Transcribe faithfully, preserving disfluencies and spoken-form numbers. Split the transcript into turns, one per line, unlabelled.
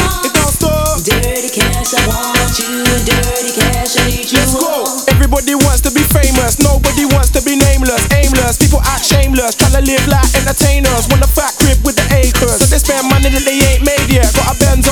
It don't stop.
Dirty cash, I want you. Dirty cash, I need you.
Let's go. Everybody wants to be famous, nobody wants to be nameless, aimless. People act shameless, trying to live like entertainers. Want a fat crib with the acres, so they spend money that they ain't made yet. Got a Benz